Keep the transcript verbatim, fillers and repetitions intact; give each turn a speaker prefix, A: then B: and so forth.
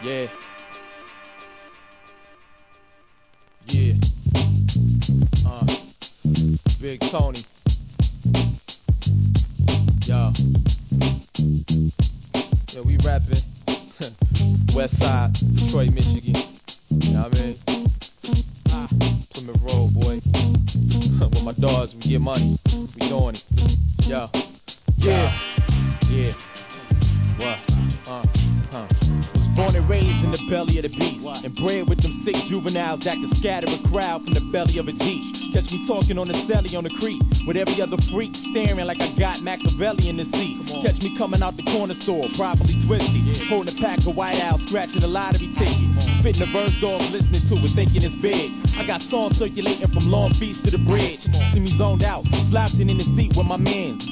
A: Yeah. Yeah. Uh. Big Tony. Yo. Yeah, we rapping. West Side, Detroit, Michigan. You know what I mean? Ah, Plymouth Road, boy. With my dogs, we get money. We doing it. Yo. Yeah. Yeah. What? Uh. Huh. Was born and raised in the belly of the beast, what? And bred with them sick juveniles that can scatter a crowd from the belly of a Jeep. Catch me talking on the celly on the creek, with every other freak staring like I got Machiavelli in the seat. Catch me coming out the corner store, properly twisted, yeah. Holding a pack of White Owls, scratching a lottery ticket, spitting a verse dog, listening to it, thinking it's big. I got songs circulating from Long Beach to the bridge. See me zoned out, slouching in the seat with my mans.